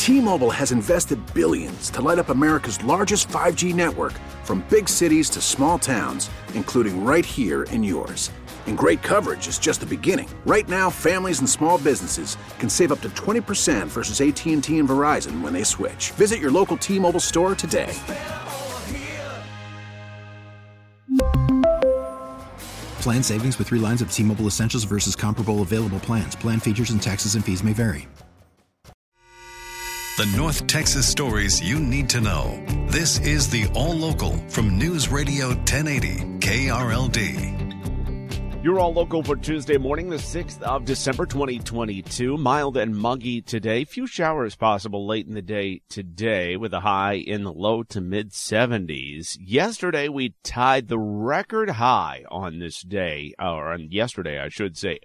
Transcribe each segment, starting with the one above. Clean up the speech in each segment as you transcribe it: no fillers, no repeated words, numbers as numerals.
T-Mobile has invested billions to light up America's largest 5G network, from big cities to small towns, including right here in yours. And great coverage is just the beginning. Right now, families and small businesses can save up to 20% versus AT&T and Verizon when they switch. Visit your local T-Mobile store today. Plan savings with 3 lines of T-Mobile Essentials versus comparable available plans. Plan features and taxes and fees may vary. The North Texas stories you need to know. This is the All Local from News Radio 1080 KRLD. You're All Local for Tuesday morning, the 6th of December, 2022. Mild and muggy today. Few showers possible late in the day today with a high in the low to mid-70s. Yesterday, we tied the record high on this day, or on yesterday, I should say,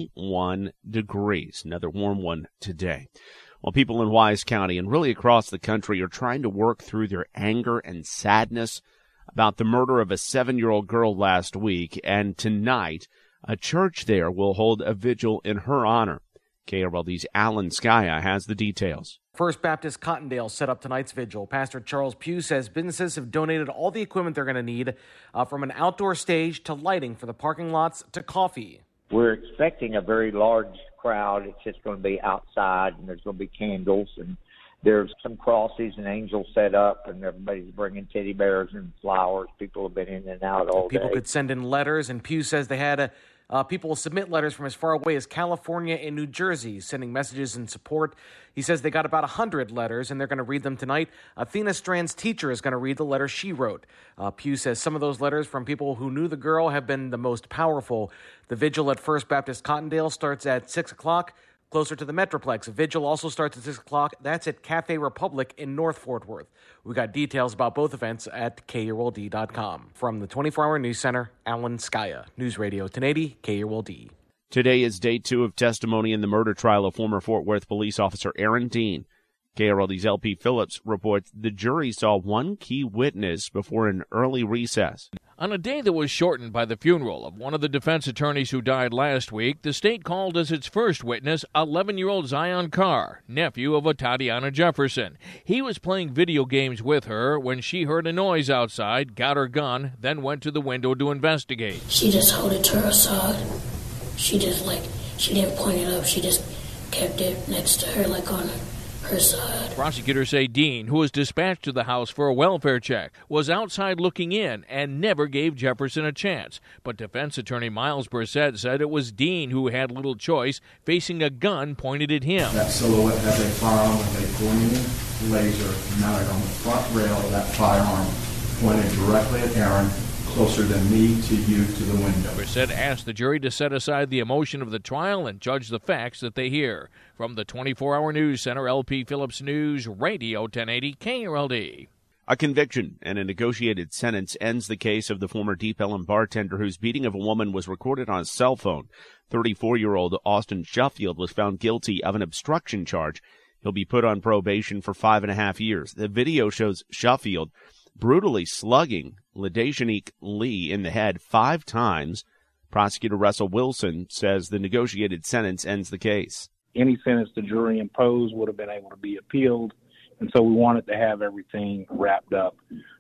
81 degrees. Another warm one today. Well, people in Wise County and really across the country are trying to work through their anger and sadness about the murder of a 7-year-old girl last week, and tonight, a church there will hold a vigil in her honor. KRLD's Alan Skaya has the details. First Baptist Cottondale set up tonight's vigil. Pastor Charles Pugh says businesses have donated all the equipment they're going to need, from an outdoor stage to lighting for the parking lots to coffee. We're expecting a very large crowd. It's just going to be outside, and there's going to be candles, and there's some crosses and angels set up, and everybody's bringing teddy bears and flowers. People have been in and out all day. People could send in letters, and Pugh says they had people will submit letters from as far away as California and New Jersey, sending messages in support. He says they got about 100 letters, and they're going to read them tonight. Athena Strand's teacher is going to read the letter she wrote. Pugh says some of those letters from people who knew the girl have been the most powerful. The vigil at First Baptist Cottondale starts at 6 o'clock. Closer to the Metroplex, a vigil also starts at 6 o'clock. That's at Cafe Republic in North Fort Worth. We got details about both events at KRLD.com. From the 24-hour News Center, Alan Skaya, News Radio 1080 KRLD. Today is day 2 of testimony in the murder trial of former Fort Worth police officer Aaron Dean. KRLD's LP Phillips reports the jury saw one key witness before an early recess. On a day that was shortened by the funeral of one of the defense attorneys who died last week, the state called as its first witness 11-year-old Zion Carr, nephew of a Tatiana Jefferson. He was playing video games with her when she heard a noise outside, got her gun, then went to the window to investigate. She just held it to her side. She didn't point it up. She just kept it next to her, like on her side. Prosecutors say Dean, who was dispatched to the house for a welfare check, was outside looking in and never gave Jefferson a chance. But defense attorney Miles Brissett said it was Dean who had little choice, facing a gun pointed at him. That silhouette has a firearm with a pointing laser mounted on the front rail of that firearm, pointed directly at Aaron, closer than me to you to the window. Brissett asked the jury to set aside the emotion of the trial and judge the facts that they hear. From the 24-hour News Center, LP Phillips News Radio 1080 KRLD. A conviction and a negotiated sentence ends the case of the former Deep Ellum bartender whose beating of a woman was recorded on a cell phone. 34-year-old Austin Sheffield was found guilty of an obstruction charge. He'll be put on probation for 5.5 years. The video shows Sheffield brutally slugging LaDeshanique Lee in the head 5 times. Prosecutor Russell Wilson says the negotiated sentence ends the case. Any sentence the jury imposed would have been able to be appealed, and so we wanted to have everything wrapped up,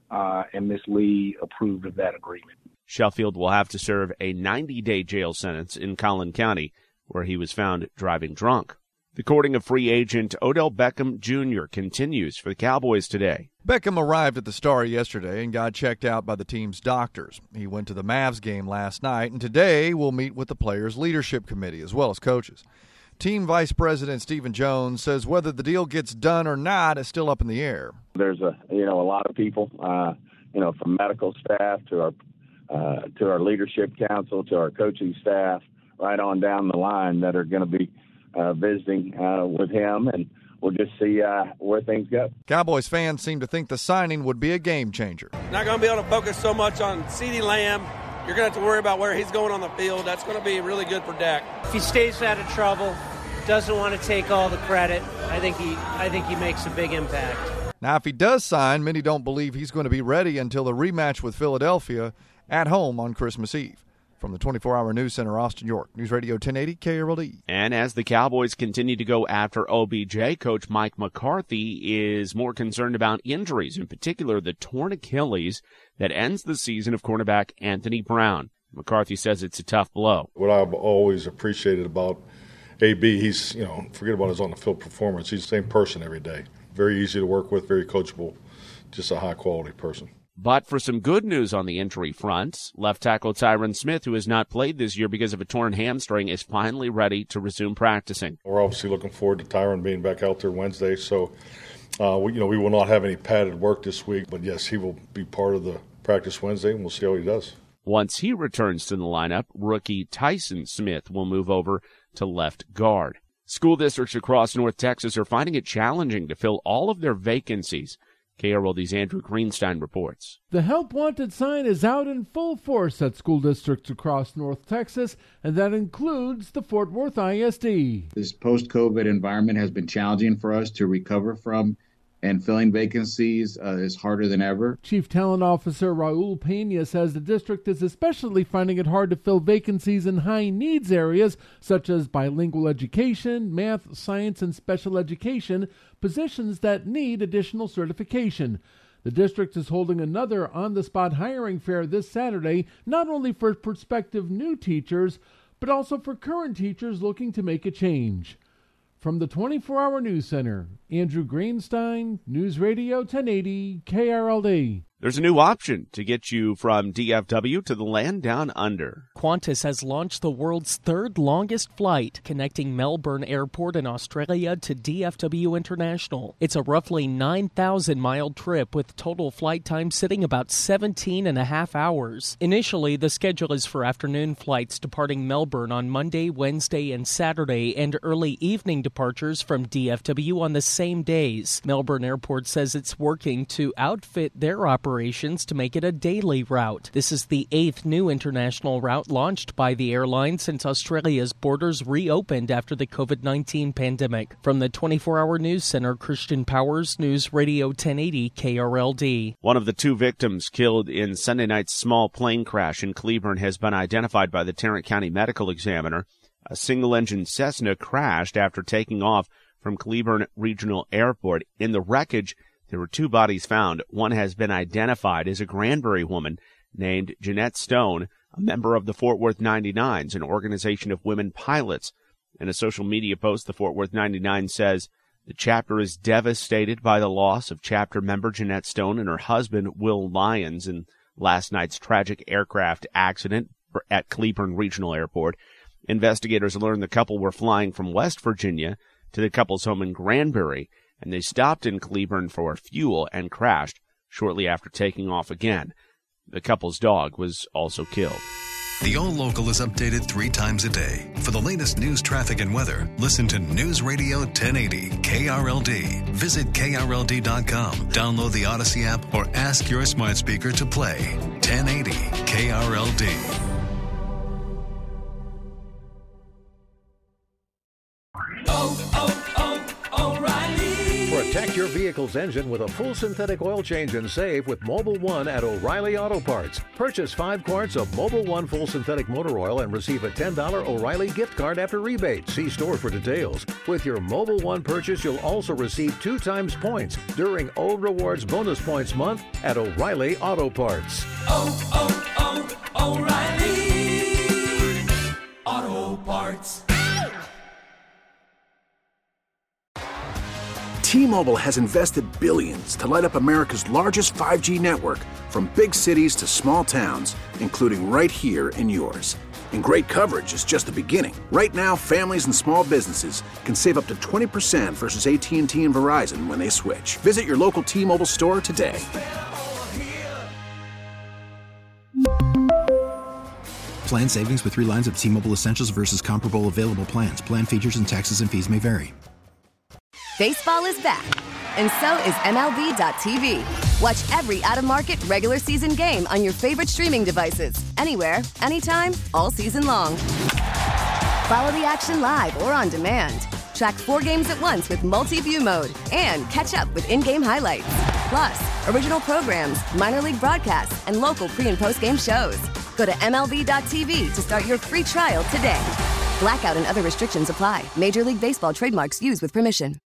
and Ms. Lee approved of that agreement. Sheffield will have to serve a 90-day jail sentence in Collin County, where he was found driving drunk. The courting of free agent Odell Beckham Jr. continues for the Cowboys today. Beckham arrived at the Star yesterday and got checked out by the team's doctors. He went to the Mavs game last night, and today will meet with the players' leadership committee as well as coaches. Team Vice President Stephen Jones says whether the deal gets done or not is still up in the air. There's a lot of people, from medical staff to our leadership council to our coaching staff, right on down the line that are going to be visiting with him, and we'll just see where things go. Cowboys fans seem to think the signing would be a game changer. Not going to be able to focus so much on CeeDee Lamb. You're going to have to worry about where he's going on the field. That's going to be really good for Dak. If he stays out of trouble, doesn't want to take all the credit, I think he makes a big impact. Now, if he does sign, many don't believe he's going to be ready until the rematch with Philadelphia at home on Christmas Eve. From the 24-hour News Center, Austin, York. News Radio 1080 KRLD. And as the Cowboys continue to go after OBJ, Coach Mike McCarthy is more concerned about injuries, in particular the torn Achilles that ends the season of cornerback Anthony Brown. McCarthy says it's a tough blow. What I've always appreciated about AB, he's, forget about his on-the-field performance. He's the same person every day. Very easy to work with, very coachable, just a high-quality person. But for some good news on the injury front, left tackle Tyron Smith, who has not played this year because of a torn hamstring, is finally ready to resume practicing. We're obviously looking forward to Tyron being back out there Wednesday, so we will not have any padded work this week. But, yes, he will be part of the practice Wednesday, and we'll see how he does. Once he returns to the lineup, rookie Tyson Smith will move over to left guard. School districts across North Texas are finding it challenging to fill all of their vacancies. KRLD's Andrew Greenstein reports. The Help Wanted sign is out in full force at school districts across North Texas, and that includes the Fort Worth ISD. This post-COVID environment has been challenging for us to recover from, and filling vacancies is harder than ever. Chief Talent Officer Raul Pena says the district is especially finding it hard to fill vacancies in high-needs areas such as bilingual education, math, science, and special education, positions that need additional certification. The district is holding another on-the-spot hiring fair this Saturday, not only for prospective new teachers, but also for current teachers looking to make a change. From the 24-hour News Center, Andrew Greenstein, News Radio 1080 KRLD. There's a new option to get you from DFW to the land down under. Qantas has launched the world's third longest flight, connecting Melbourne Airport in Australia to DFW International. It's a roughly 9,000-mile trip with total flight time sitting about 17 and a half hours. Initially, the schedule is for afternoon flights departing Melbourne on Monday, Wednesday, and Saturday, and early evening departures from DFW on the same days. Melbourne Airport says it's working to outfit their operations to make it a daily route. This is the 8th new international route launched by the airline since Australia's borders reopened after the COVID-19 pandemic. From the 24-hour News Center, Christian Powers, News Radio 1080 KRLD. One of the two victims killed in Sunday night's small plane crash in Cleburne has been identified by the Tarrant County Medical Examiner. A single-engine Cessna crashed after taking off from Cleburne Regional Airport. In the wreckage, there were two bodies found. One has been identified as a Granbury woman named Jeanette Stone, a member of the Fort Worth 99s, an organization of women pilots. In a social media post, the Fort Worth 99 says, the chapter is devastated by the loss of chapter member Jeanette Stone and her husband, Will Lyons, in last night's tragic aircraft accident at Cleburne Regional Airport. Investigators learned the couple were flying from West Virginia to the couple's home in Granbury, and they stopped in Cleburne for fuel and crashed shortly after taking off again. The couple's dog was also killed. The All Local is updated 3 times a day. For the latest news, traffic, and weather, listen to News Radio 1080 KRLD. Visit KRLD.com, download the Odyssey app, or ask your smart speaker to play 1080 KRLD. Protect your vehicle's engine with a full synthetic oil change and save with Mobil 1 at O'Reilly Auto Parts. Purchase 5 quarts of Mobil 1 full synthetic motor oil and receive a $10 O'Reilly gift card after rebate. See store for details. With your Mobil 1 purchase, you'll also receive 2 times points during O Rewards Bonus Points Month at O'Reilly Auto Parts. O'Reilly Auto Parts. T-Mobile has invested billions to light up America's largest 5G network, from big cities to small towns, including right here in yours. And great coverage is just the beginning. Right now, families and small businesses can save up to 20% versus AT&T and Verizon when they switch. Visit your local T-Mobile store today. Plan savings with 3 lines of T-Mobile Essentials versus comparable available plans. Plan features and taxes and fees may vary. Baseball is back, and so is MLB.tv. Watch every out-of-market regular season game on your favorite streaming devices, anywhere, anytime, all season long. Follow the action live or on demand. Track 4 games at once with multi-view mode and catch up with in-game highlights. Plus, original programs, minor league broadcasts, and local pre- and post-game shows. Go to MLB.tv to start your free trial today. Blackout and other restrictions apply. Major League Baseball trademarks used with permission.